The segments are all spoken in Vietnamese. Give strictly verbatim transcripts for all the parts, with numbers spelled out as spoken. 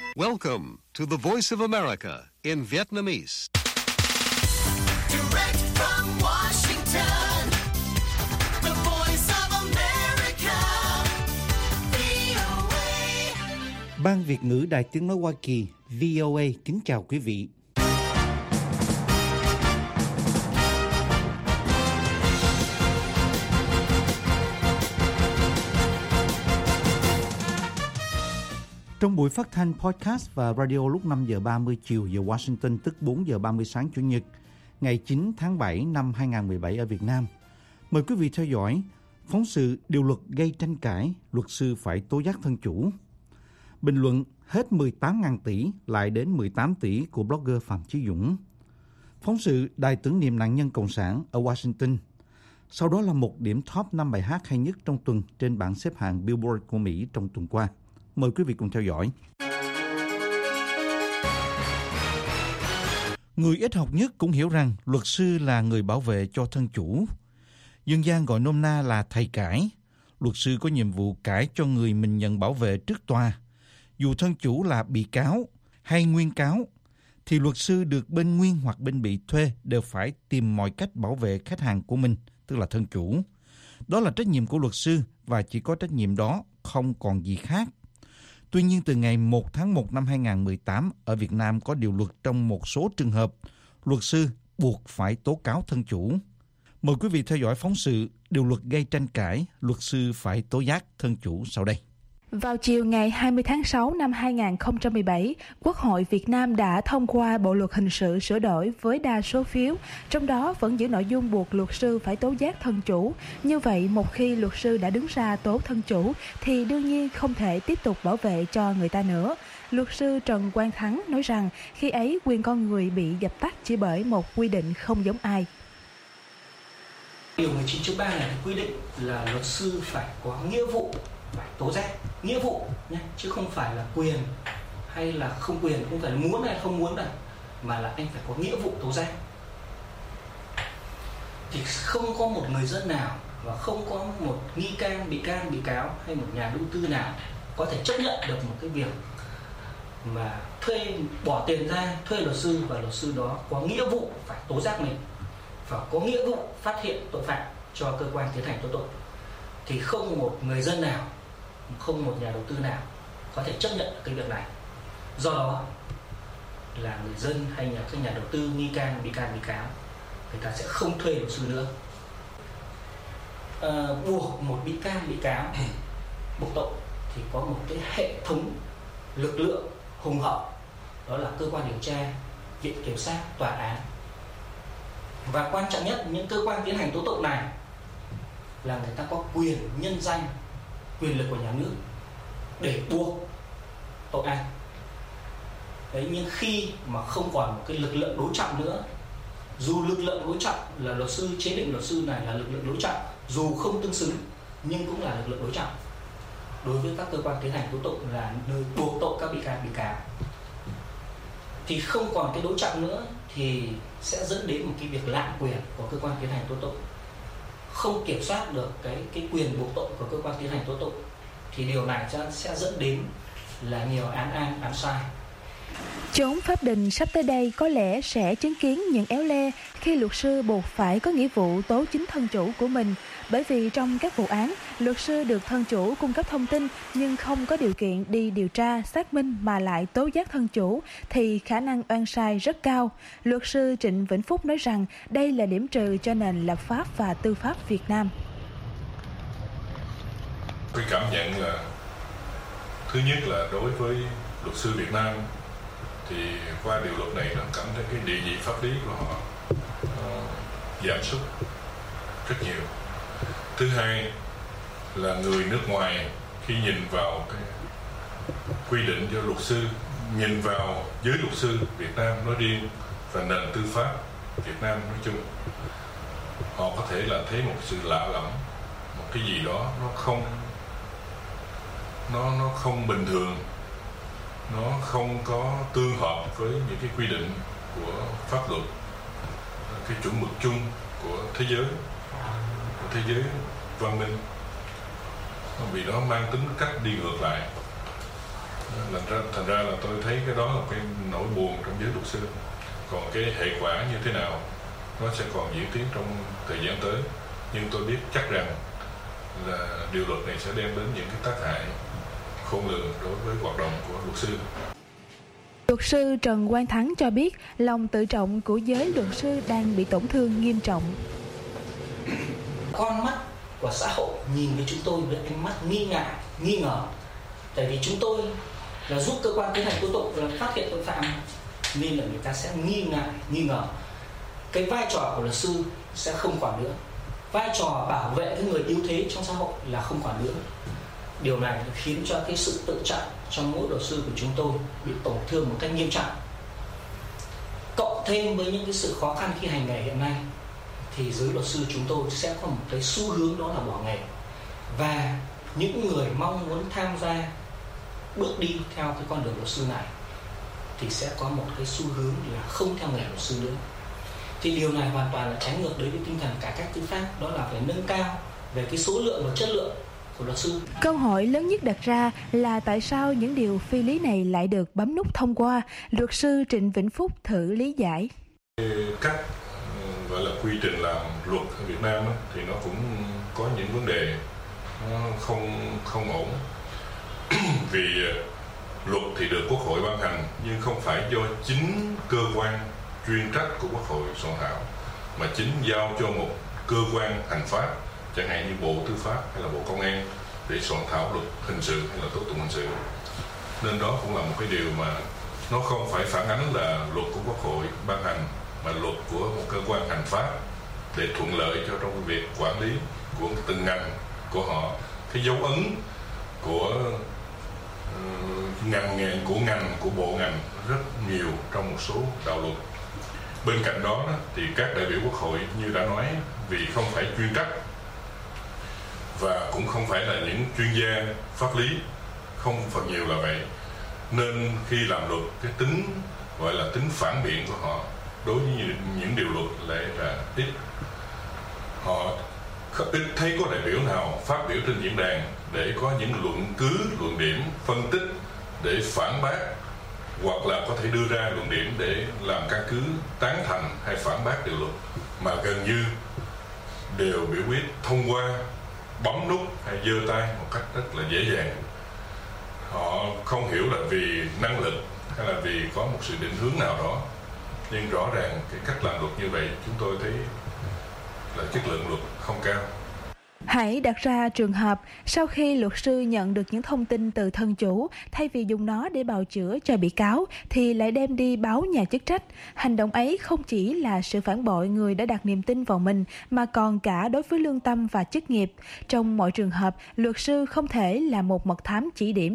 Welcome to the Voice of America in Vietnamese. Direct from Washington, the Voice of America, vê o a. Ban Việt ngữ Đài Tiếng nói Hoa Kỳ vê o a kính chào quý vị. Trong buổi phát thanh podcast và radio lúc năm giờ ba mươi chiều giờ Washington, tức bốn giờ ba mươi sáng Chủ nhật, ngày chín tháng bảy năm hai không một bảy ở Việt Nam. Mời quý vị theo dõi phóng sự điều luật gây tranh cãi, luật sư phải tố giác thân chủ. Bình luận hết mười tám nghìn tỷ lại đến mười tám tỷ của blogger Phạm Chí Dũng. Phóng sự đài tưởng niệm nạn nhân Cộng sản ở Washington. Sau đó là một điểm top năm bài hát hay nhất trong tuần trên bảng xếp hạng Billboard của Mỹ trong tuần qua. Mời quý vị cùng theo dõi. Người ít học nhất cũng hiểu rằng luật sư là người bảo vệ cho thân chủ. Dân gian gọi nôm na là thầy cãi. Luật sư có nhiệm vụ cãi cho người mình nhận bảo vệ trước tòa. Dù thân chủ là bị cáo hay nguyên cáo, thì luật sư được bên nguyên hoặc bên bị thuê đều phải tìm mọi cách bảo vệ khách hàng của mình, tức là thân chủ. Đó là trách nhiệm của luật sư và chỉ có trách nhiệm đó, không còn gì khác. Tuy nhiên, từ ngày một tháng một năm hai không một tám, ở Việt Nam có điều luật trong một số trường hợp, luật sư buộc phải tố cáo thân chủ. Mời quý vị theo dõi phóng sự điều luật gây tranh cãi, luật sư phải tố giác thân chủ sau đây. Vào chiều ngày hai mươi tháng sáu năm hai không một bảy, Quốc hội Việt Nam đã thông qua Bộ luật hình sự sửa đổi với đa số phiếu, trong đó vẫn giữ nội dung buộc luật sư phải tố giác thân chủ. Như vậy, một khi luật sư đã đứng ra tố thân chủ, thì đương nhiên không thể tiếp tục bảo vệ cho người ta nữa. Luật sư Trần Quang Thắng nói rằng khi ấy quyền con người bị dập tắt chỉ bởi một quy định không giống ai. Điều mười chín chấm ba này quy định là luật sư phải có nghĩa vụ phải tố giác, nghĩa vụ nhé, chứ không phải là quyền hay là không quyền, không phải là muốn hay không muốn đâu, mà là anh phải có nghĩa vụ tố giác. Thì không có một người dân nào và không có một nghi can, bị can, bị cáo hay một nhà đầu tư nào có thể chấp nhận được một cái việc mà thuê, bỏ tiền ra thuê luật sư và luật sư đó có nghĩa vụ phải tố giác mình và có nghĩa vụ phát hiện tội phạm cho cơ quan tiến hành tố tụng. Thì không một người dân nào, không một nhà đầu tư nào có thể chấp nhận được cái việc này. Do đó là người dân hay là các nhà đầu tư, nghi can, bị can, bị cáo, người ta sẽ không thuê luật sư nữa. À, buộc một bị can, bị cáo buộc tội thì có một cái hệ thống lực lượng hùng hậu, đó là cơ quan điều tra, viện kiểm sát, tòa án. Và quan trọng nhất, những cơ quan tiến hành tố tụng này là người ta có quyền nhân danh, quyền lực của nhà nước để buộc tội an. Đấy, nhưng khi mà không còn một cái lực lượng đối trọng nữa, dù lực lượng đối trọng là luật sư, chế định luật sư này là lực lượng đối trọng, dù không tương xứng nhưng cũng là lực lượng đối trọng đối với các cơ quan tiến hành tố tụng, là nơi buộc tội các bị can, bị cáo. Thì không còn cái đối trọng nữa thì sẽ dẫn đến một cái việc lạm quyền của cơ quan tiến hành tố tụng, không kiểm soát được cái cái quyền buộc tội của cơ quan tiến hành tố tụng, thì điều này sẽ dẫn đến là nhiều án an, án sai. Chốn pháp đình sắp tới đây có lẽ sẽ chứng kiến những éo le khi luật sư buộc phải có nghĩa vụ tố chính thân chủ của mình, bởi vì trong các vụ án, luật sư được thân chủ cung cấp thông tin nhưng không có điều kiện đi điều tra, xác minh mà lại tố giác thân chủ thì khả năng oan sai rất cao. Luật sư Trịnh Vĩnh Phúc nói rằng đây là điểm trừ cho nền lập pháp và tư pháp Việt Nam. Tôi cảm nhận là thứ nhất là đối với luật sư Việt Nam thì qua điều luật này nó cảm thấy cái địa vị pháp lý của họ uh, giảm sút rất nhiều. Thứ hai là người nước ngoài khi nhìn vào cái quy định cho luật sư, nhìn vào giới luật sư Việt Nam nói riêng và nền tư pháp Việt Nam nói chung, họ có thể là thấy một sự lạ lẫm, một cái gì đó nó không nó nó không bình thường, nó không có tương hợp với những cái quy định của pháp luật, cái chuẩn mực chung của thế giới, của thế giới văn minh, vì nó mang tính cách đi ngược lại. Thành ra, thành ra là tôi thấy cái đó là cái nỗi buồn trong giới luật sư. Còn cái hệ quả như thế nào nó sẽ còn diễn tiến trong thời gian tới. Nhưng tôi biết chắc rằng là điều luật này sẽ đem đến những cái tác hại khôn lường đối với hoạt động của luật sư. Luật sư Trần Quang Thắng cho biết lòng tự trọng của giới luật sư đang bị tổn thương nghiêm trọng. Con mắt của xã hội nhìn với chúng tôi với ánh mắt nghi ngại, nghi ngờ. Tại vì chúng tôi là giúp cơ quan tiến hành tố tụng là phát hiện tội phạm, nên là người ta sẽ nghi ngại, nghi ngờ. Cái vai trò của luật sư sẽ không còn nữa. Vai trò bảo vệ cái người yếu thế trong xã hội là không còn nữa. Điều này khiến cho cái sự tự trọng trong mỗi luật sư của chúng tôi bị tổn thương một cách nghiêm trọng. Cộng thêm với những cái sự khó khăn khi hành nghề hiện nay, thì giới luật sư chúng tôi sẽ có một cái xu hướng đó là bỏ nghề. Và những người mong muốn tham gia bước đi theo cái con đường luật sư này thì sẽ có một cái xu hướng là không theo nghề luật sư nữa. Thì điều này hoàn toàn là trái ngược đối với tinh thần cải cách tư pháp, đó là phải nâng cao về cái số lượng và chất lượng của luật sư. Câu hỏi lớn nhất đặt ra là tại sao những điều phi lý này lại được bấm nút thông qua? Luật sư Trịnh Vĩnh Phúc thử lý giải. Cách gọi là quy trình làm luật ở Việt Nam á, thì nó cũng có những vấn đề nó không không ổn. Vì luật thì được Quốc hội ban hành nhưng không phải do chính cơ quan chuyên trách của Quốc hội soạn thảo, mà chính giao cho một cơ quan hành pháp, chẳng hạn như Bộ Tư pháp hay là Bộ Công an để soạn thảo luật hình sự hay là tố tụng hình sự. Nên đó cũng là một cái điều mà nó không phải phản ánh là luật của Quốc hội ban hành, mà luật của một cơ quan hành pháp để thuận lợi cho trong việc quản lý của từng ngành của họ. Cái dấu ấn của uh, ngành nghề của ngành của bộ ngành rất nhiều trong một số đạo luật. Bên cạnh đó, đó thì các đại biểu Quốc hội như đã nói, vì không phải chuyên trách và cũng không phải là những chuyên gia pháp lý, không phần nhiều là vậy, nên khi làm luật cái tính gọi là tính phản biện của họ đối với những điều luật lại là ít. Họ ít thấy có đại biểu nào phát biểu trên diễn đàn để có những luận cứ, luận điểm, phân tích để phản bác, hoặc là có thể đưa ra luận điểm để làm căn cứ tán thành hay phản bác điều luật, mà gần như đều biểu quyết thông qua, bấm nút hay giơ tay một cách rất là dễ dàng. Họ không hiểu là vì năng lực hay là vì có một sự định hướng nào đó, nhưng rõ ràng cái cách làm luật như vậy chúng tôi thấy là chất lượng luật không cao. Hãy đặt ra trường hợp sau khi luật sư nhận được những thông tin từ thân chủ, thay vì dùng nó để bào chữa cho bị cáo thì lại đem đi báo nhà chức trách. Hành động ấy không chỉ là sự phản bội người đã đặt niềm tin vào mình, mà còn cả đối với lương tâm và chức nghiệp. Trong mọi trường hợp, luật sư không thể là một mật thám chỉ điểm.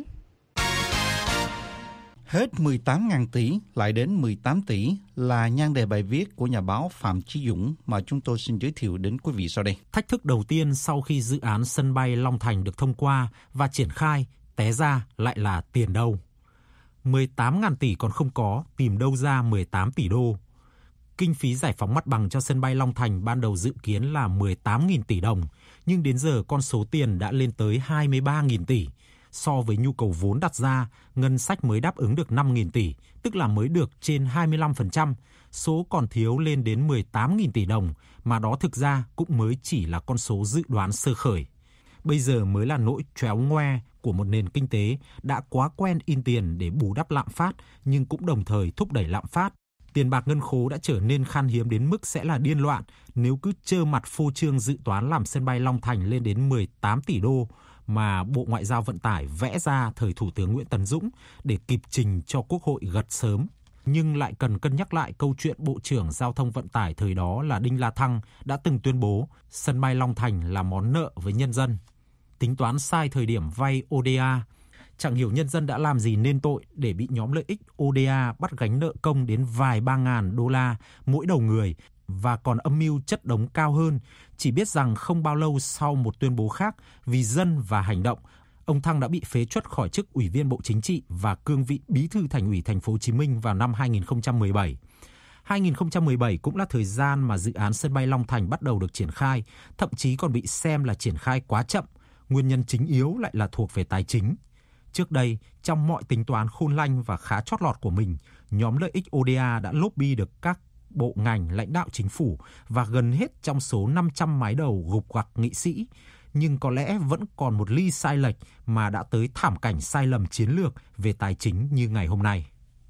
Hết mười tám nghìn tỷ lại đến mười tám tỷ là nhan đề bài viết của nhà báo Phạm Chí Dũng mà chúng tôi xin giới thiệu đến quý vị sau đây. Thách thức đầu tiên sau khi dự án sân bay Long Thành được thông qua và triển khai, té ra lại là tiền đâu. mười tám nghìn tỷ còn không có, tìm đâu ra mười tám tỷ đô. Kinh phí giải phóng mặt bằng cho sân bay Long Thành ban đầu dự kiến là mười tám nghìn tỷ đồng, nhưng đến giờ con số tiền đã lên tới hai mươi ba nghìn tỷ. So với nhu cầu vốn đặt ra, ngân sách mới đáp ứng được năm nghìn tỷ, tức là mới được trên hai mươi lăm phần trăm, số còn thiếu lên đến mười tám nghìn tỷ đồng, mà đó thực ra cũng mới chỉ là con số dự đoán sơ khởi. Bây giờ mới là nỗi tréo ngoe của một nền kinh tế đã quá quen in tiền để bù đắp lạm phát, nhưng cũng đồng thời thúc đẩy lạm phát. Tiền bạc ngân khố đã trở nên khan hiếm đến mức sẽ là điên loạn nếu cứ trơ mặt phô trương dự toán làm sân bay Long Thành lên đến mười tám tỷ đô, mà Bộ Ngoại giao Vận tải vẽ ra thời Thủ tướng Nguyễn Tấn Dũng để kịp trình cho Quốc hội gật sớm. Nhưng lại cần cân nhắc lại câu chuyện Bộ trưởng Giao thông Vận tải thời đó là Đinh La Thăng đã từng tuyên bố sân bay Long Thành là món nợ với nhân dân. Tính toán sai thời điểm vay o đê a, chẳng hiểu nhân dân đã làm gì nên tội để bị nhóm lợi ích o đê a bắt gánh nợ công đến vài ba ngàn đô la mỗi đầu người, và còn âm mưu chất đống cao hơn. Chỉ biết rằng không bao lâu sau một tuyên bố khác vì dân và hành động, ông Thăng đã bị phế truất khỏi chức Ủy viên Bộ Chính trị và cương vị Bí thư Thành ủy Thành phố Hồ Chí Minh vào năm hai nghìn không trăm mười bảy. hai nghìn không trăm mười bảy cũng là thời gian mà dự án sân bay Long Thành bắt đầu được triển khai, thậm chí còn bị xem là triển khai quá chậm. Nguyên nhân chính yếu lại là thuộc về tài chính. Trước đây, trong mọi tính toán khôn lanh và khá chót lọt của mình, nhóm lợi ích o đê a đã lobby được các bộ ngành, lãnh đạo chính phủ và gần hết trong số năm trăm mái đầu gục gặc nghị sĩ. Nhưng có lẽ vẫn còn một ly sai lệch mà đã tới thảm cảnh sai lầm chiến lược về tài chính như ngày hôm nay.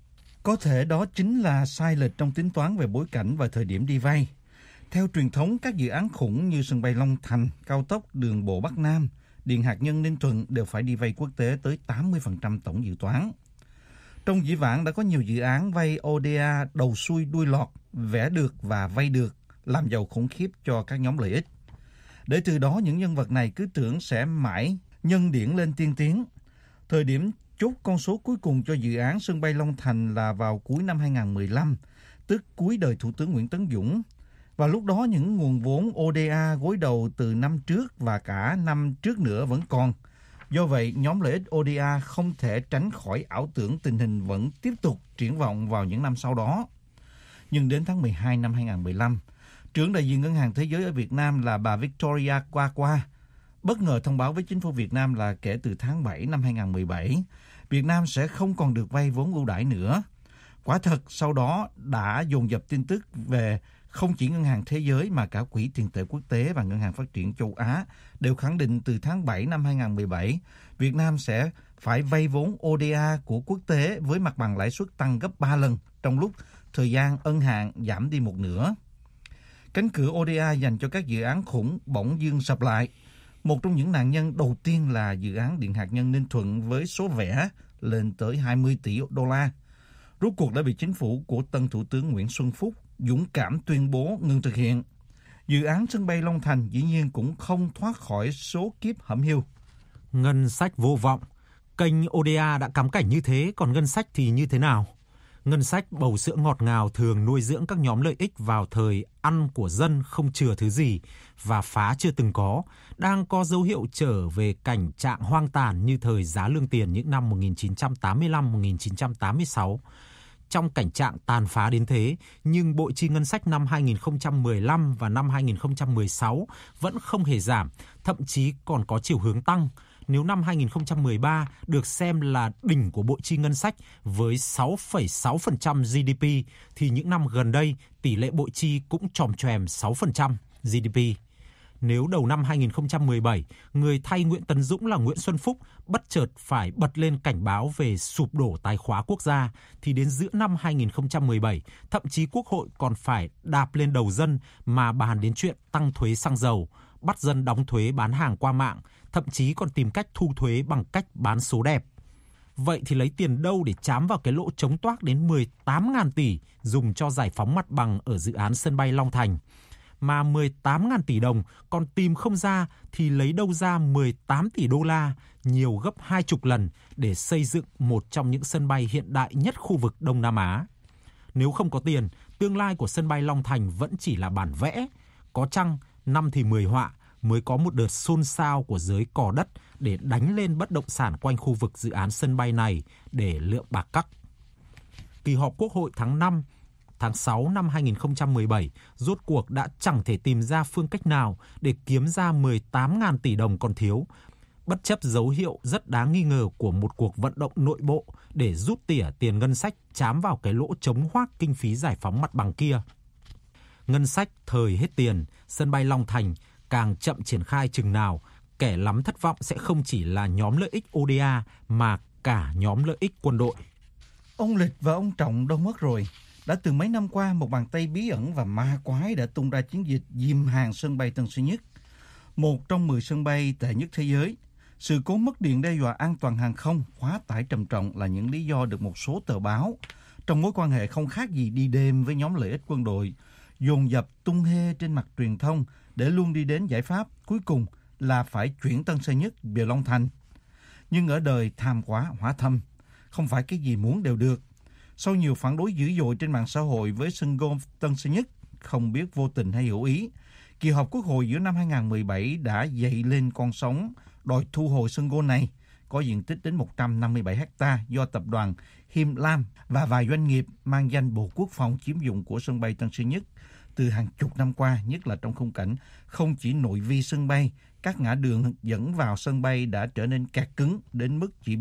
Có thể đó chính là sai lệch trong tính toán về bối cảnh và thời điểm đi vay. Theo truyền thống, các dự án khủng như sân bay Long Thành, cao tốc, đường bộ Bắc Nam, điện hạt nhân Ninh Thuận đều phải đi vay quốc tế tới tám mươi phần trăm tổng dự toán. Trong dĩ vãng đã có nhiều dự án vay o đê a đầu xuôi đuôi lọt, vẽ được và vay được, làm giàu khủng khiếp cho các nhóm lợi ích. Để từ đó những nhân vật này cứ tưởng sẽ mãi nhân điển lên tiên tiến. Thời điểm chốt con số cuối cùng cho dự án sân bay Long Thành là vào cuối năm hai không một lăm, tức cuối đời Thủ tướng Nguyễn Tấn Dũng. Và lúc đó những nguồn vốn o đê a gối đầu từ năm trước và cả năm trước nữa vẫn còn. Do vậy, nhóm lợi ích o đê a không thể tránh khỏi ảo tưởng tình hình vẫn tiếp tục triển vọng vào những năm sau đó. Nhưng đến tháng mười hai năm hai không một lăm, trưởng đại diện Ngân hàng Thế giới ở Việt Nam là bà Victoria Qua Qua bất ngờ thông báo với chính phủ Việt Nam là kể từ tháng bảy năm hai không một bảy, Việt Nam sẽ không còn được vay vốn ưu đãi nữa. Quả thật, sau đó đã dồn dập tin tức về không chỉ Ngân hàng Thế giới mà cả Quỹ tiền tệ quốc tế và Ngân hàng Phát triển châu Á đều khẳng định từ tháng bảy năm hai không một bảy, Việt Nam sẽ phải vay vốn o đê a của quốc tế với mặt bằng lãi suất tăng gấp ba lần, trong lúc thời gian ân hạn giảm đi một nửa. Cánh cửa o đê a dành cho các dự án khủng bỗng dưng sập lại. Một trong những nạn nhân đầu tiên là dự án điện hạt nhân Ninh Thuận với số vẽ lên tới hai mươi tỷ đô la. Rốt cuộc đã bị chính phủ của tân Thủ tướng Nguyễn Xuân Phúc dũng cảm tuyên bố ngừng thực hiện. Dự án sân bay Long Thành dĩ nhiên cũng không thoát khỏi số kiếp hẩm hiu. Ngân sách vô vọng. Kênh o đê a đã cắm cảnh như thế, còn ngân sách thì như thế nào? Ngân sách bầu sữa ngọt ngào thường nuôi dưỡng các nhóm lợi ích vào thời ăn của dân không chừa thứ gì và phá chưa từng có, đang có dấu hiệu trở về cảnh trạng hoang tàn như thời giá lương tiền những năm một nghìn chín trăm tám mươi lăm đến một nghìn chín trăm tám mươi sáu. Trong cảnh trạng tàn phá đến thế, nhưng bội chi ngân sách năm hai nghìn không trăm mười lăm và năm hai nghìn không trăm mười sáu vẫn không hề giảm, thậm chí còn có chiều hướng tăng. Nếu năm hai nghìn không trăm mười ba được xem là đỉnh của bội chi ngân sách với sáu phẩy sáu phần trăm giê đê pê, thì những năm gần đây tỷ lệ bội chi cũng chòm chòm sáu phần trăm giê đê pê. Nếu đầu năm hai nghìn không trăm mười bảy, người thay Nguyễn Tấn Dũng là Nguyễn Xuân Phúc bất chợt phải bật lên cảnh báo về sụp đổ tài khóa quốc gia, thì đến giữa năm hai nghìn không trăm mười bảy, thậm chí Quốc hội còn phải đạp lên đầu dân mà bàn đến chuyện tăng thuế xăng dầu, bắt dân đóng thuế bán hàng qua mạng, thậm chí còn tìm cách thu thuế bằng cách bán số đẹp. Vậy thì lấy tiền đâu để trám vào cái lỗ trống toác đến mười tám nghìn tỷ dùng cho giải phóng mặt bằng ở dự án sân bay Long Thành? Mà mười tám nghìn tỷ đồng còn tìm không ra thì lấy đâu ra mười tám tỷ đô la, nhiều gấp hai chục lần để xây dựng một trong những sân bay hiện đại nhất khu vực Đông Nam Á. Nếu không có tiền, tương lai của sân bay Long Thành vẫn chỉ là bản vẽ. Có chăng năm thì mười họa mới có một đợt xôn xao của giới cò đất để đánh lên bất động sản quanh khu vực dự án sân bay này để lượm bạc cắc. Kỳ họp Quốc hội tháng năm, tháng sáu năm hai nghìn không trăm mười bảy rốt cuộc đã chẳng thể tìm ra phương cách nào để kiếm ra mười tám nghìn tỷ đồng còn thiếu, bất chấp dấu hiệu rất đáng nghi ngờ của một cuộc vận động nội bộ để rút tỉa tiền ngân sách trám vào cái lỗ trống hoác kinh phí giải phóng mặt bằng kia. Ngân sách thời hết tiền, sân bay Long Thành càng chậm triển khai chừng nào, kẻ lắm thất vọng sẽ không chỉ là nhóm lợi ích o đê a mà cả nhóm lợi ích quân đội. Ông Lịch và ông Trọng đâu mất rồi? Đã từ mấy năm qua, một bàn tay bí ẩn và ma quái đã tung ra chiến dịch dìm hàng sân bay Tân Sơn Nhất, một trong mười sân bay tệ nhất thế giới. Sự cố mất điện đe dọa an toàn hàng không, quá tải trầm trọng là những lý do được một số tờ báo, trong mối quan hệ không khác gì đi đêm với nhóm lợi ích quân đội, dồn dập tung hê trên mặt truyền thông để luôn đi đến giải pháp cuối cùng là phải chuyển Tân Sơn Nhất về Long Thành. Nhưng ở đời tham quá hỏa thâm, không phải cái gì muốn đều được. Sau nhiều phản đối dữ dội trên mạng xã hội với sân golf Tân Sơn Nhất, không biết vô tình hay hữu ý, kỳ họp Quốc hội giữa năm hai không một bảy đã dậy lên con sóng đòi thu hồi sân golf này, có diện tích đến một trăm năm mươi bảy héc ta do tập đoàn Him Lam và vài doanh nghiệp mang danh Bộ Quốc phòng chiếm dụng của sân bay Tân Sơn Nhất từ hàng chục năm qua, nhất là trong khung cảnh không chỉ nội vi sân bay, các ngã đường dẫn vào sân bay đã trở nên kẹt cứng đến mức chỉ biết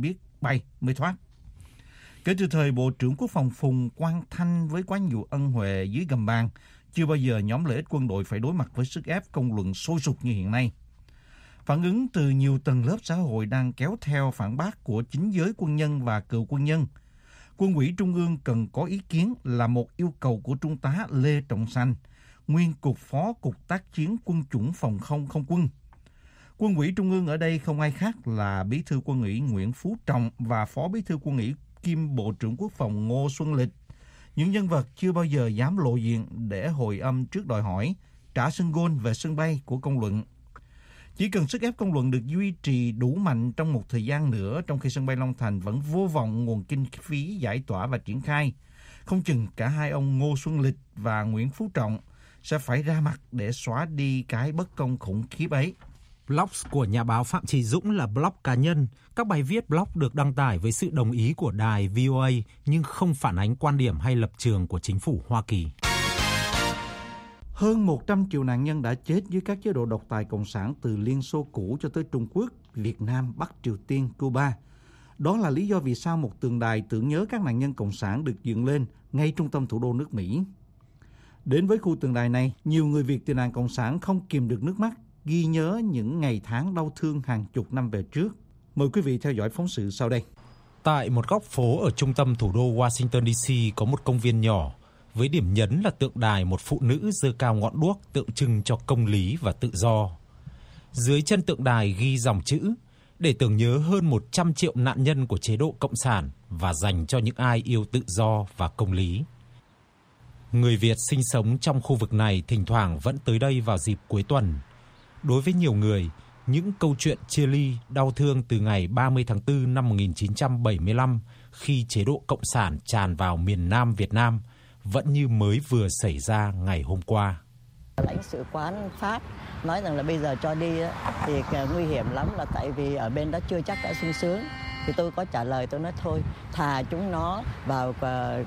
bay mới thoát. Kể từ thời Bộ trưởng Quốc phòng Phùng Quang Thanh với quá nhiều ân huệ dưới gầm bàn, chưa bao giờ nhóm lợi ích quân đội phải đối mặt với sức ép công luận sôi sục như hiện nay. Phản ứng từ nhiều tầng lớp xã hội đang kéo theo phản bác của chính giới quân nhân và cựu quân nhân. Quân ủy Trung ương cần có ý kiến là một yêu cầu của Trung tá Lê Trọng Sanh, nguyên Cục Phó Cục Tác chiến Quân chủng Phòng không Không quân. Quân ủy Trung ương ở đây không ai khác là Bí thư Quân ủy Nguyễn Phú Trọng và Phó Bí thư Quân ủy kiêm Bộ trưởng Quốc phòng Ngô Xuân Lịch. Những nhân vật chưa bao giờ dám lộ diện để hồi âm trước đòi hỏi trả sân gôn về sân bay của công luận. Chỉ cần sức ép công luận được duy trì đủ mạnh trong một thời gian nữa, trong khi sân bay Long Thành vẫn vô vọng nguồn kinh phí giải tỏa và triển khai, không chừng cả hai ông Ngô Xuân Lịch và Nguyễn Phú Trọng sẽ phải ra mặt để xóa đi cái bất công khủng khiếp ấy. Blog của nhà báo Phạm Chí Dũng là blog cá nhân. Các bài viết blog được đăng tải với sự đồng ý của đài vê o a nhưng không phản ánh quan điểm hay lập trường của chính phủ Hoa Kỳ. Hơn một trăm triệu nạn nhân đã chết dưới các chế độ độc tài cộng sản từ Liên Xô cũ cho tới Trung Quốc, Việt Nam, Bắc Triều Tiên, Cuba. Đó là lý do vì sao một tượng đài tưởng nhớ các nạn nhân cộng sản được dựng lên ngay trung tâm thủ đô nước Mỹ. Đến với khu tượng đài này, nhiều người Việt tị nạn cộng sản không kìm được nước mắt, ghi nhớ những ngày tháng đau thương hàng chục năm về trước. Mời quý vị theo dõi phóng sự sau đây. Tại một góc phố ở trung tâm thủ đô Washington đê xê có một công viên nhỏ, với điểm nhấn là tượng đài một phụ nữ giơ cao ngọn đuốc tượng trưng cho công lý và tự do. Dưới chân tượng đài ghi dòng chữ để tưởng nhớ hơn một trăm triệu nạn nhân của chế độ cộng sản và dành cho những ai yêu tự do và công lý. Người Việt sinh sống trong khu vực này thỉnh thoảng vẫn tới đây vào dịp cuối tuần. Đối với nhiều người, những câu chuyện chia ly, đau thương từ ngày ba mươi tháng tư năm một nghìn chín trăm bảy mươi lăm khi chế độ cộng sản tràn vào miền Nam Việt Nam vẫn như mới vừa xảy ra ngày hôm qua. Lãnh sự quán Pháp nói rằng là bây giờ cho đi thì nguy hiểm lắm, là tại vì ở bên đó chưa chắc đã sung sướng. Thì tôi có trả lời, tôi nói thôi, thà chúng nó vào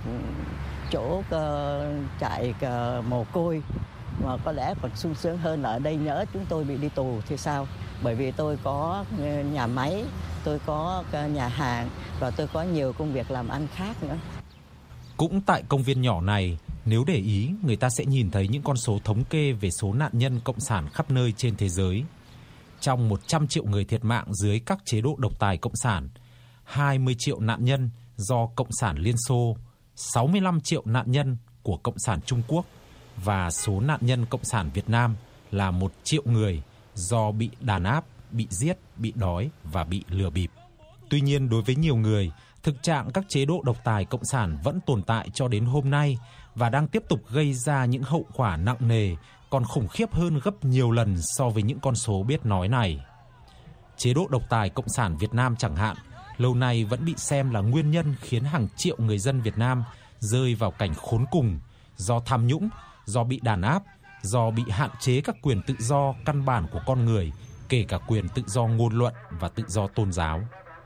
chỗ trại mồ côi mà có lẽ còn sung sướng hơn là ở đây, nhỡ chúng tôi bị đi tù thì sao? Bởi vì tôi có nhà máy, tôi có nhà hàng và tôi có nhiều công việc làm ăn khác nữa. Cũng tại công viên nhỏ này, nếu để ý, người ta sẽ nhìn thấy những con số thống kê về số nạn nhân cộng sản khắp nơi trên thế giới. Trong một trăm triệu người thiệt mạng dưới các chế độ độc tài cộng sản, hai mươi triệu nạn nhân do Cộng sản Liên Xô, sáu mươi lăm triệu nạn nhân của Cộng sản Trung Quốc và số nạn nhân Cộng sản Việt Nam là một triệu người do bị đàn áp, bị giết, bị đói và bị lừa bịp. Tuy nhiên, đối với nhiều người, thực trạng các chế độ độc tài cộng sản vẫn tồn tại cho đến hôm nay và đang tiếp tục gây ra những hậu quả nặng nề, còn khủng khiếp hơn gấp nhiều lần so với những con số biết nói này. Chế độ độc tài cộng sản Việt Nam chẳng hạn, lâu nay vẫn bị xem là nguyên nhân khiến hàng triệu người dân Việt Nam rơi vào cảnh khốn cùng do tham nhũng, do bị đàn áp, do bị hạn chế các quyền tự do căn bản của con người, kể cả quyền tự do ngôn luận và tự do tôn giáo.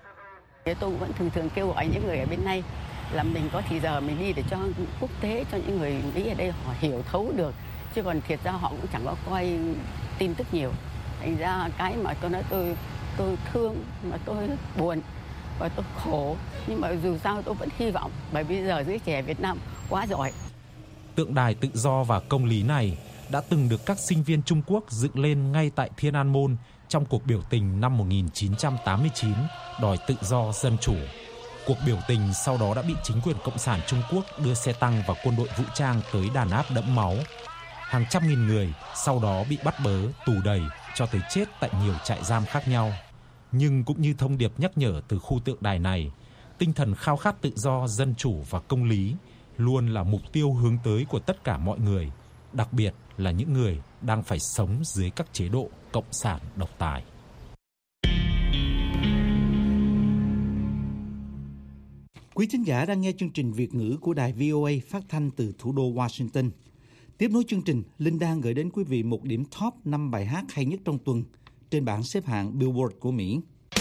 Tôi vẫn thường thường kêu gọi những người ở bên này là mình có thì giờ mình đi để cho quốc tế, cho những người Mỹ ở đây họ hiểu thấu được, chứ còn thiệt ra họ cũng chẳng có coi tin tức nhiều. Thành ra cái mà tôi nói tôi tôi thương, mà tôi buồn và tôi khổ, nhưng mà dù sao tôi vẫn hy vọng, bởi vì giờ giới trẻ Việt Nam quá giỏi. Tượng đài tự do và công lý này đã từng được các sinh viên Trung Quốc dựng lên ngay tại Thiên An Môn trong cuộc biểu tình năm một nghìn chín trăm tám mươi chín đòi tự do dân chủ. Cuộc biểu tình sau đó đã bị chính quyền Cộng sản Trung Quốc đưa xe tăng và quân đội vũ trang tới đàn áp đẫm máu. Hàng trăm nghìn người sau đó bị bắt bớ, tù đầy cho tới chết tại nhiều trại giam khác nhau. Nhưng cũng như thông điệp nhắc nhở từ khu tượng đài này, tinh thần khao khát tự do, dân chủ và công lý luôn là mục tiêu hướng tới của tất cả mọi người, đặc biệt là những người đang phải sống dưới các chế độ cộng sản độc tài. Quý thính giả đang nghe chương trình Việt ngữ của đài vê o a phát thanh từ thủ đô Washington. Tiếp nối chương trình, Linh đang gửi đến quý vị một điểm top năm bài hát hay nhất trong tuần trên bảng xếp hạng Billboard của Mỹ.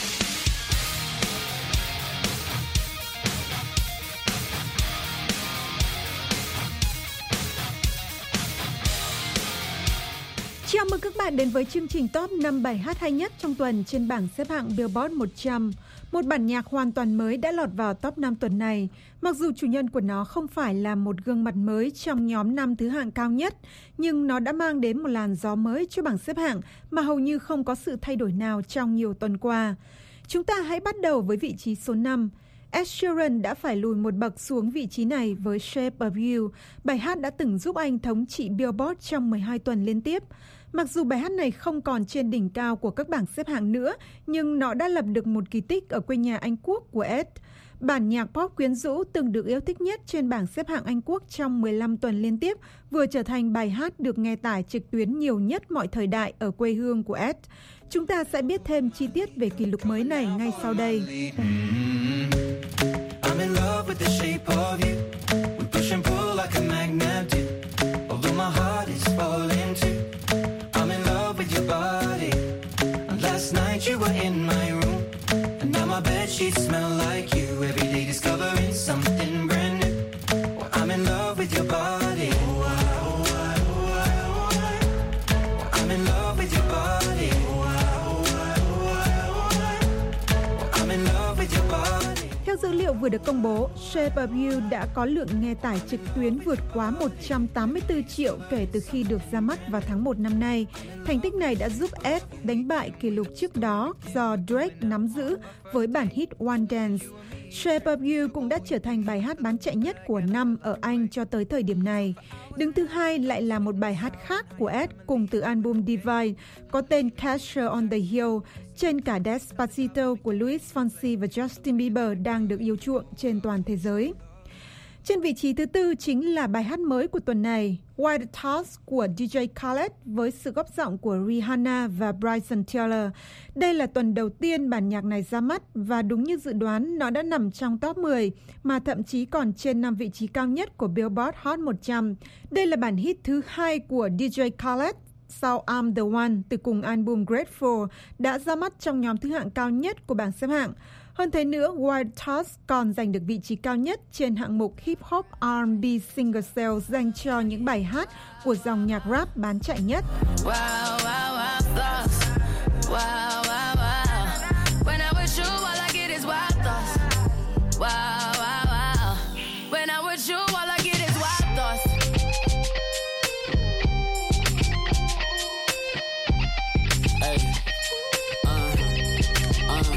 Chào mừng các bạn đến với chương trình top năm bài hát hay nhất trong tuần trên bảng xếp hạng Billboard một trăm. Một bản nhạc hoàn toàn mới đã lọt vào top năm tuần này, mặc dù chủ nhân của nó không phải là một gương mặt mới trong nhóm năm thứ hạng cao nhất, nhưng nó đã mang đến một làn gió mới cho bảng xếp hạng mà hầu như không có sự thay đổi nào trong nhiều tuần qua. Chúng ta hãy bắt đầu với vị trí số năm. Ed Sheeran đã phải lùi một bậc xuống vị trí này với Shape of You, bài hát đã từng giúp anh thống trị Billboard trong mười hai tuần liên tiếp. Mặc dù bài hát này không còn trên đỉnh cao của các bảng xếp hạng nữa, nhưng nó đã lập được một kỳ tích ở quê nhà Anh Quốc của Ed. Bản nhạc pop quyến rũ từng được yêu thích nhất trên bảng xếp hạng Anh Quốc trong mười lăm tuần liên tiếp, vừa trở thành bài hát được nghe tải trực tuyến nhiều nhất mọi thời đại ở quê hương của Ed. Chúng ta sẽ biết thêm chi tiết về kỷ lục mới này ngay sau đây. I'm in love with the shape of you. We push and pull like a magnet do. Although my heart is falling too. I'm in love with your body. And last night you were in my room. And now my bedsheets smell like you. Every day discovering something brand new. Well, I'm in love with your body. Oh, I, oh, I, oh, I, oh, I. Well, I'm in love with your body. Oh, I, oh, I, oh, I, oh, I. Well, I'm in love with your body. Theo dữ liệu vừa được công bố, Shape of You đã có lượng nghe tải trực tuyến vượt quá một trăm tám mươi tư triệu kể từ khi được ra mắt vào tháng một năm nay. Thành tích này đã giúp Ed đánh bại kỷ lục trước đó do Drake nắm giữ với bản hit One Dance. Shape of You cũng đã trở thành bài hát bán chạy nhất của năm ở Anh cho tới thời điểm này. Đứng thứ hai lại là một bài hát khác của Ed cùng từ album Divine có tên Castle on the Hill, trên cả Despacito của Luis Fonsi và Justin Bieber đang được yêu chuộng trên toàn thế giới. Trên vị trí thứ tư chính là bài hát mới của tuần này, Wild Thoughts của đê gi Khaled với sự góp giọng của Rihanna và Bryson Tiller. Đây là tuần đầu tiên bản nhạc này ra mắt và đúng như dự đoán nó đã nằm trong top mười mà thậm chí còn trên năm vị trí cao nhất của Billboard Hot một trăm. Đây là bản hit thứ hai của đê gi Khaled sau I'm the One từ cùng album Grateful đã ra mắt trong nhóm thứ hạng cao nhất của bảng xếp hạng. Hơn thế nữa, Wild Thoughts còn giành được vị trí cao nhất trên hạng mục Hip Hop R and B Single Sales dành cho những bài hát của dòng nhạc rap bán chạy nhất. Wow, wow, wow, thoughts. Wow, wow, wow. When I'm with you, all I get is wild thoughts. Wow, wow, wow. When I'm with you, all I get is wild thoughts. Hey. Uh, uh.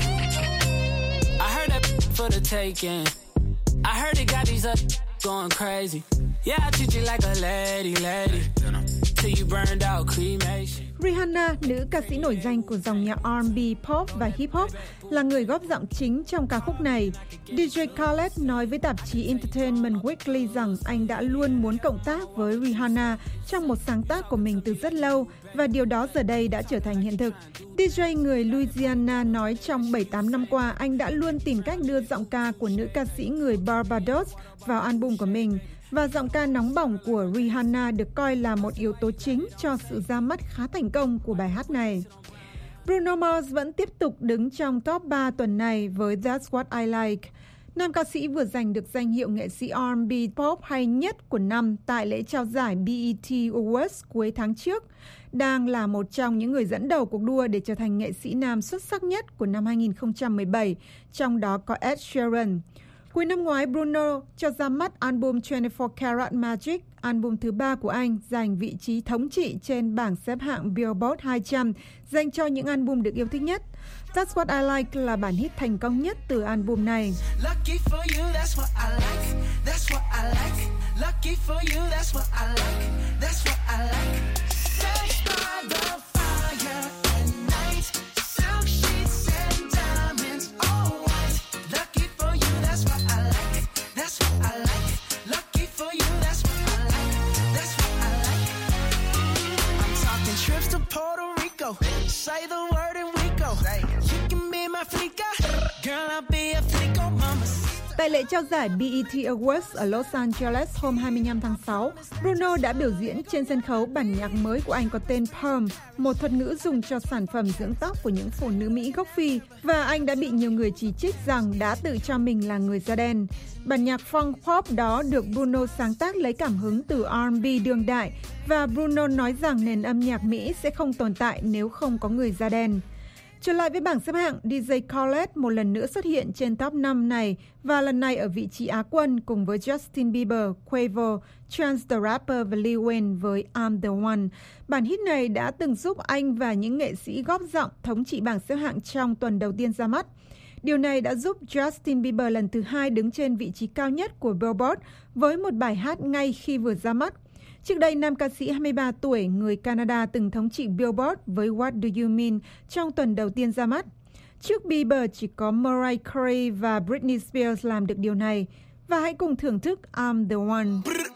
I heard that for the taking. I heard it got these up going crazy. Yeah, I treat you like a lady, lady. Till you burned out cremation. Rihanna, nữ ca sĩ nổi danh của dòng nhạc R and B, pop và hip hop, là người góp giọng chính trong ca khúc này. đê gi Khaled nói với tạp chí Entertainment Weekly rằng anh đã luôn muốn cộng tác với Rihanna trong một sáng tác của mình từ rất lâu và điều đó giờ đây đã trở thành hiện thực. đê gi người Louisiana nói trong bảy tám năm qua anh đã luôn tìm cách đưa giọng ca của nữ ca sĩ người Barbados vào album của mình. Và giọng ca nóng bỏng của Rihanna được coi là một yếu tố chính cho sự ra mắt khá thành công của bài hát này. Bruno Mars vẫn tiếp tục đứng trong top ba tuần này với That's What I Like. Nam ca sĩ vừa giành được danh hiệu nghệ sĩ R and B pop hay nhất của năm tại lễ trao giải B E T Awards cuối tháng trước, đang là một trong những người dẫn đầu cuộc đua để trở thành nghệ sĩ nam xuất sắc nhất của năm hai nghìn không trăm mười bảy, trong đó có Ed Sheeran. Cuối năm ngoái, Bruno cho ra mắt album hai mươi bốn Karat Magic, album thứ ba của anh, giành vị trí thống trị trên bảng xếp hạng Billboard hai trăm, dành cho những album được yêu thích nhất. That's What I Like là bản hit thành công nhất từ album này. Lucky for you, that's what I like. That's what I like. Lucky for you, that's what I like. That's what I like. Sex by the fire at night. Silk sheets and diamonds, all white. Lucky for you, that's what I like. That's what I like. Lucky for you, that's what I like. That's what I like. I'm talking trips to Puerto Rico. Say the word and we go. You can be my flica. Girl, I'll be a flico mama. Tại lễ trao giải B E T Awards ở Los Angeles hôm hai mươi lăm tháng sáu, Bruno đã biểu diễn trên sân khấu bản nhạc mới của anh có tên Perm, một thuật ngữ dùng cho sản phẩm dưỡng tóc của những phụ nữ Mỹ gốc Phi, và anh đã bị nhiều người chỉ trích rằng đã tự cho mình là người da đen. Bản nhạc funk pop đó được Bruno sáng tác lấy cảm hứng từ R and B đương đại, và Bruno nói rằng nền âm nhạc Mỹ sẽ không tồn tại nếu không có người da đen. Trở lại với bảng xếp hạng, đi jay Khaled một lần nữa xuất hiện trên top năm này và lần này ở vị trí Á quân cùng với Justin Bieber, Quavo, Chance the Rapper và Lil Wayne với I'm the One. Bản hit này đã từng giúp anh và những nghệ sĩ góp giọng thống trị bảng xếp hạng trong tuần đầu tiên ra mắt. Điều này đã giúp Justin Bieber lần thứ hai đứng trên vị trí cao nhất của Billboard với một bài hát ngay khi vừa ra mắt. Trước đây, nam ca sĩ hai mươi ba tuổi người Canada từng thống trị Billboard với What Do You Mean trong tuần đầu tiên ra mắt. Trước Bieber chỉ có Mariah Carey và Britney Spears làm được điều này. Và hãy cùng thưởng thức I'm the One.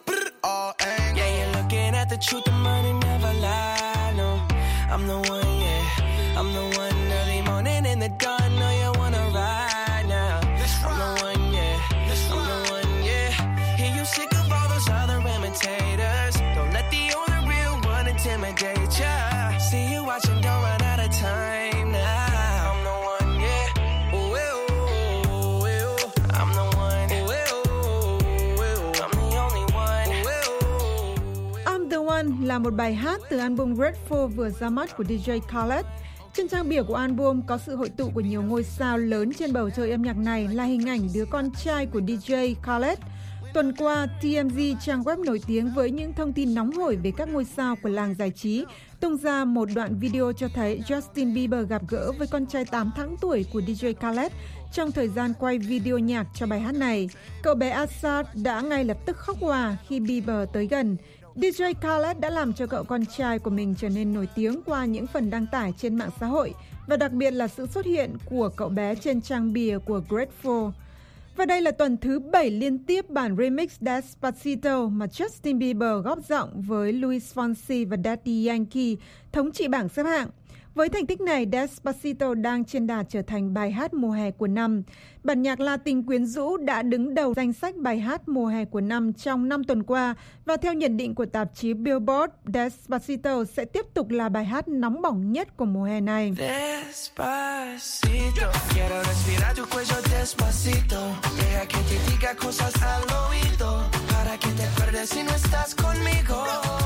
Là một bài hát từ album Grateful vừa ra mắt của đi jay Khaled. Trên trang bìa của album có sự hội tụ của nhiều ngôi sao lớn trên bầu trời âm nhạc này là hình ảnh đứa con trai của đi jay Khaled. Tuần qua, tê em giê, trang web nổi tiếng với những thông tin nóng hổi về các ngôi sao của làng giải trí, tung ra một đoạn video cho thấy Justin Bieber gặp gỡ với con trai tám tháng tuổi của đi jay Khaled trong thời gian quay video nhạc cho bài hát này. Cậu bé Asad đã ngay lập tức khóc òa khi Bieber tới gần. đi jay Khaled đã làm cho cậu con trai của mình trở nên nổi tiếng qua những phần đăng tải trên mạng xã hội và đặc biệt là sự xuất hiện của cậu bé trên trang bìa của Grateful. Và đây là tuần thứ bảy liên tiếp bản remix Despacito mà Justin Bieber góp giọng với Luis Fonsi và Daddy Yankee thống trị bảng xếp hạng. Với thành tích này, Despacito đang trên đà trở thành bài hát mùa hè của năm. Bản nhạc Latin quyến rũ đã đứng đầu danh sách bài hát mùa hè của năm trong năm tuần qua và theo nhận định của tạp chí Billboard, Despacito sẽ tiếp tục là bài hát nóng bỏng nhất của mùa hè này. Despacito, quiero respirar tu cuello despacito, deja que te diga cosas al oído, para que te acuerdes si no estás conmigo.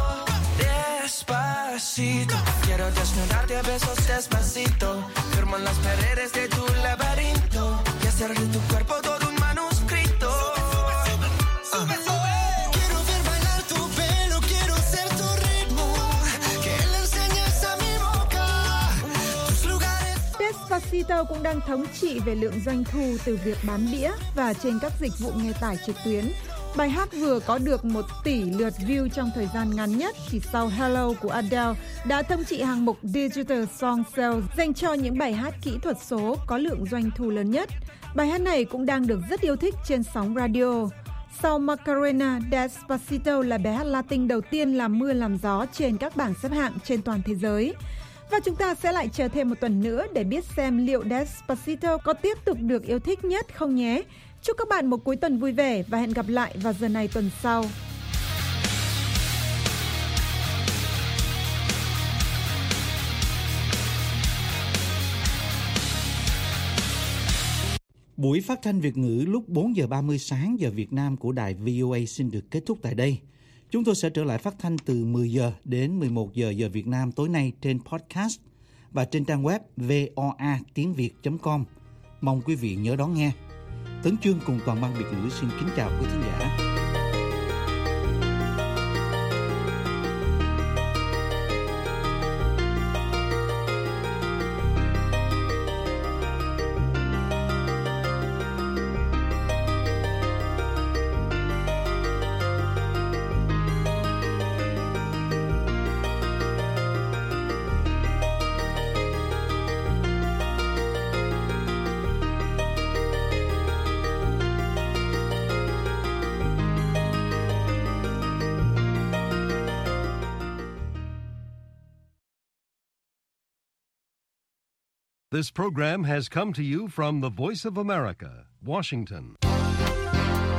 Despacito, quiero desnudarte a besos despacito, firmo en las paredes de tu laberinto y hacer de tu cuerpo todo un manuscrito. Uh. Quiero ver bailar tu pelo, quiero ser tu ritmo, que le enseñes a mi boca tus lugares. Despacito cũng đang thống trị về lượng doanh thu từ việc bán đĩa và trên các dịch vụ nghe tải trực tuyến. Bài hát vừa có được một tỷ lượt view trong thời gian ngắn nhất chỉ sau Hello của Adele đã thống trị hạng mục Digital Song Sales dành cho những bài hát kỹ thuật số có lượng doanh thu lớn nhất. Bài hát này cũng đang được rất yêu thích trên sóng radio. Sau Macarena, Despacito là bài hát Latin đầu tiên làm mưa làm gió trên các bảng xếp hạng trên toàn thế giới. Và chúng ta sẽ lại chờ thêm một tuần nữa để biết xem liệu Despacito có tiếp tục được yêu thích nhất không nhé. Chúc các bạn một cuối tuần vui vẻ và hẹn gặp lại vào giờ này tuần sau. Buổi phát thanh Việt ngữ lúc bốn giờ ba mươi sáng giờ Việt Nam của đài vê o a xin được kết thúc tại đây. Chúng tôi sẽ trở lại phát thanh từ mười giờ đến mười một giờ giờ Việt Nam tối nay trên podcast và trên trang web voa tiếng việt chấm com. Mong quý vị nhớ đón nghe. Tấn Chương cùng toàn ban Việt ngữ xin kính chào quý thính giả. This program has come to you from the Voice of America, Washington.